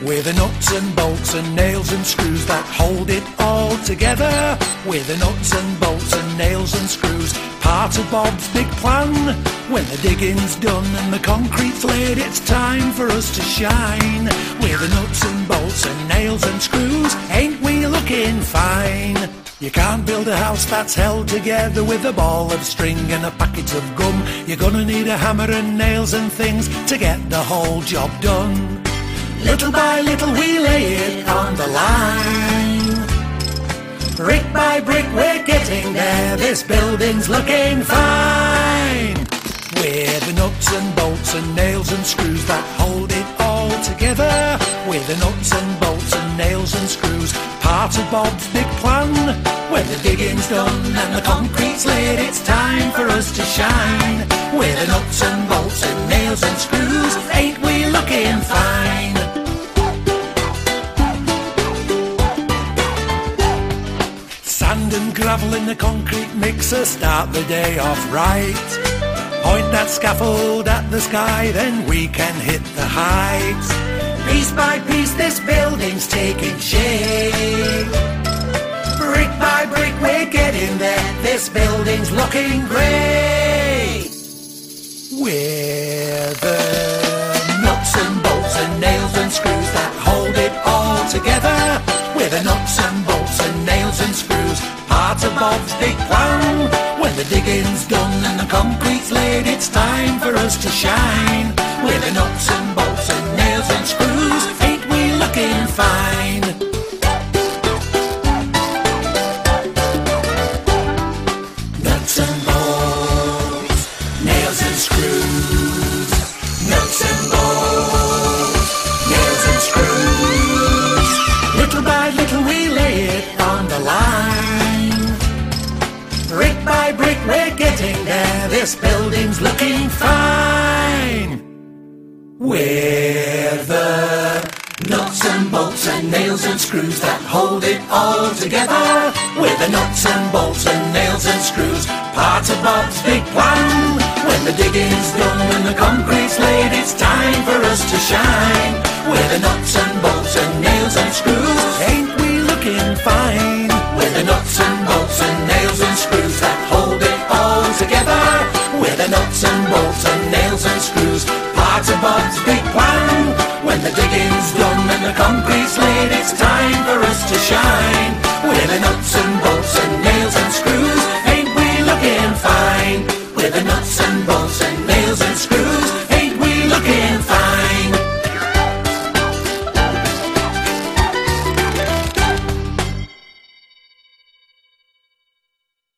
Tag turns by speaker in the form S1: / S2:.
S1: We're the nuts and bolts and nails and screws that hold it all together. We're the nuts and bolts and nails and screws, part of Bob's big plan. When the digging's done and the concrete's laid, it's time for us to shine. We're the nuts and bolts and nails and screws, ain't we looking fine? You can't build a house that's held together with a ball of string and a packet of gum. You're gonna need a hammer and nails and things to get the whole job done. Little by little we lay it on the line. Brick by brick we're getting there, this building's looking fine. We're the nuts and bolts and nails and screws that hold it all together. We're the nuts and bolts and nails and screws, part of Bob's big plan. When the digging's done and the concrete's laid, it's time for us to shine. We're the nuts and bolts and nails and screws, ain't we looking fine? Sand and gravel in the concrete mixer, start the day off right. Point that scaffold at the sky, then we can hit the heights. Piece by piece this building's taking shape. Brick by brick we're getting there, this building's looking great. We're the nuts and bolts and nails and screws that hold it all together. We're the nuts and bolts and nails and screws, part of Bob's big plan. When the digging's done and the concrete's laid, it's time for us to shine. We're the nuts and bolts and nails and screws, ain't we looking fine? Nuts and bolts, nails and screws. Nuts and bolts, nails and screws. Little by little we lay it on the line. Brick by brick we're getting there, this building's looking fine. We're the nuts and bolts and nails and screws that hold it all together. We're the nuts and bolts and nails and screws, part of Bob's big plan. When the digging's done and the concrete's laid, it's time for us to shine. We're the nuts and bolts and nails and screws, ain't we looking fine? We're the nuts and bolts and nails and screws that hold it all together. We're the nuts and bolts and nails and screws, part of Bob's big plan. When the digging's done and the concrete's laid, it's time for us to shine.